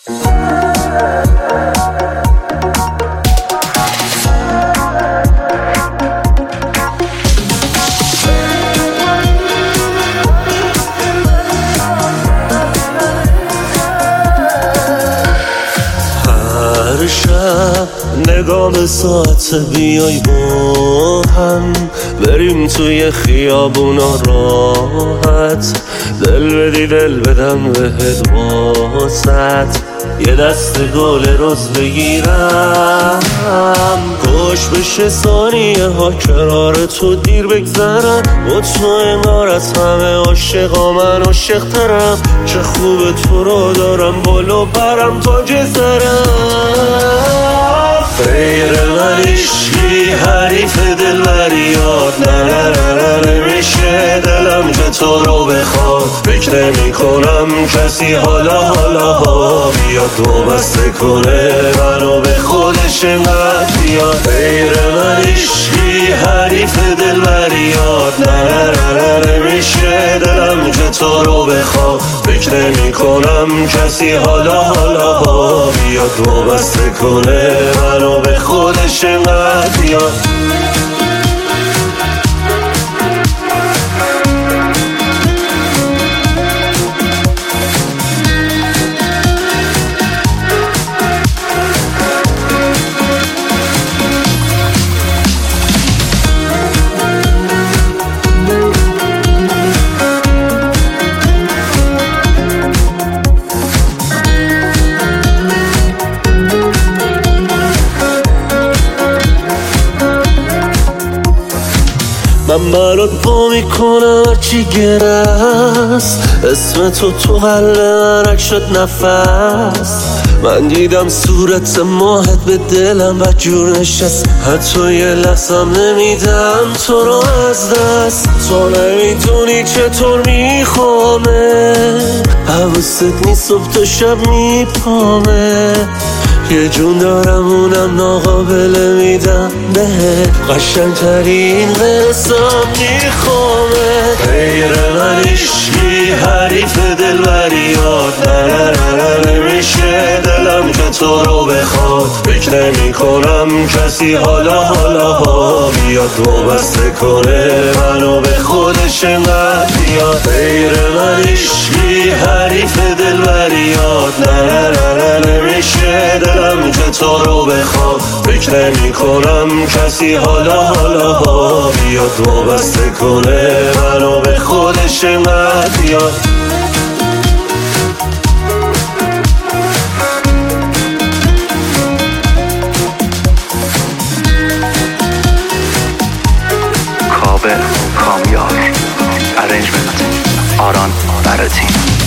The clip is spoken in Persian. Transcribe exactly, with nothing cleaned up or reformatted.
هر شب نگاه به ساعت بیای با هم بریم توی خیابونا راحت، دل بدی دل بدم بهت واسط، یه دست گل روز بگیرم خوش بشه ثانیه ها کنار تو دیر بگذرم، با تو انگار از همه عاشقا من عاشق ترم، چه خوبه تو رو دارم بالا برم تاج سرم، غیر من عشقی حریف دلبریات، نه نه نه نه نمیشه دلم که تو رو بخواد، فکر نمی کنم کسی حالا حالا ها بیاد دو بسته کنه منو به خودش انقدر بیاد، غیر من عشقی حریف دلبریات، نه نه نه نه نمیشه دلم که تو رو بخواد، فکر نمی کنم کسی حالا حالا ها بیاد دو بسته کنه منو به خودش انقدر بیاد. من برات با میکنم هرچی گرست، اسم تو تو قلب من شد نفس، من دیدم صورت ماهت به دلم و جور نشست، حتی یه لحظم نمیدم تو رو از دست، تو نمیدونی چطور میخوامه، حواست نیست صبح تا شب میپامه، یه جون دارم اونم ناقابل میدم به قشنگ ترین قسم میخوامه، غیر من عشقی حریف دلبریات، نه نه نه نه نمیشه دلم که تو رو بخواد، فکر نمی کنم کسی حالا حالا ها بیاد دو بسته کنه منو به خودش انقدر بیاد، غیر من عشقی حریف دلبریات، نه نه نه نه نمیشه دلم که تو رو بخواد، فکر نمی کنم کسی حالا حالا ها بیاد دو بسته کنه منو به خودش انقدر بیاد. کاوه کامیار، ارنجمنت آران براتین.